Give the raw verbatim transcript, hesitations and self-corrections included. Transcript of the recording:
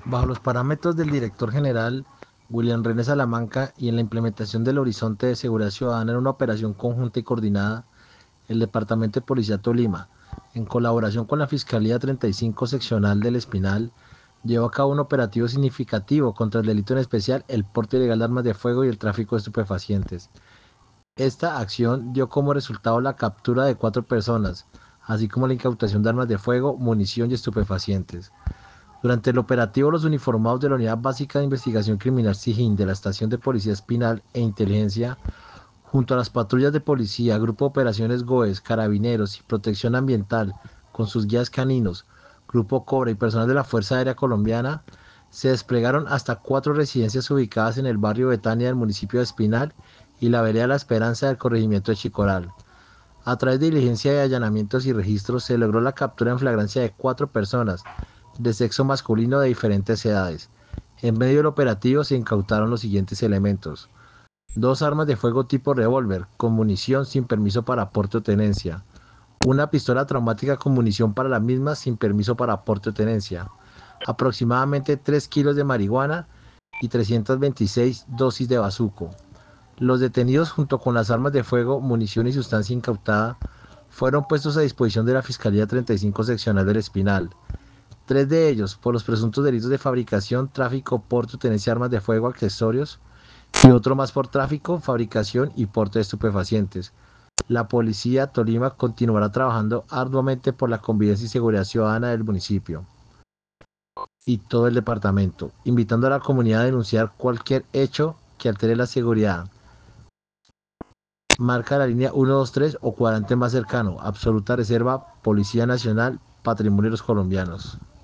Bajo los parámetros del director general William René Salamanca y en la implementación del Horizonte de Seguridad Ciudadana en una operación conjunta y coordinada, el Departamento de Policía Tolima, en colaboración con la Fiscalía treinta y cinco Seccional del Espinal, llevó a cabo un operativo significativo contra el delito, en especial el porte ilegal de armas de fuego y el tráfico de estupefacientes. Esta acción dio como resultado la captura de cuatro personas, así como la incautación de armas de fuego, munición y estupefacientes. Durante el operativo, los uniformados de la Unidad Básica de Investigación Criminal SIJIN de la Estación de Policía Espinal e Inteligencia, junto a las patrullas de policía, Grupo de Operaciones GOES, Carabineros y Protección Ambiental, con sus guías caninos, Grupo Cobra y personal de la Fuerza Aérea Colombiana, se desplegaron hasta cuatro residencias ubicadas en el barrio Betania del municipio de Espinal y la vereda La Esperanza del corregimiento de Chicoral. A través de diligencia de allanamientos y registros se logró la captura en flagrancia de cuatro personas de sexo masculino de diferentes edades. En medio del operativo se incautaron los siguientes elementos: dos armas de fuego tipo revólver con munición sin permiso para porte o tenencia, una pistola traumática con munición para la misma sin permiso para porte o tenencia, aproximadamente tres kilos de marihuana y trescientas veintiséis dosis de bazuco. Los detenidos, junto con las armas de fuego, munición y sustancia incautada, fueron puestos a disposición de la Fiscalía treinta y cinco Seccional del Espinal. Tres de ellos por los presuntos delitos de fabricación, tráfico, porte o tenencia de armas de fuego, accesorios, y otro más por tráfico, fabricación y porte de estupefacientes. La Policía Tolima continuará trabajando arduamente por la convivencia y seguridad ciudadana del municipio y todo el departamento, invitando a la comunidad a denunciar cualquier hecho que altere la seguridad. Marca la línea ciento veintitrés o cuadrante más cercano. Absoluta Reserva, Policía Nacional, Patrimonio de los Colombianos.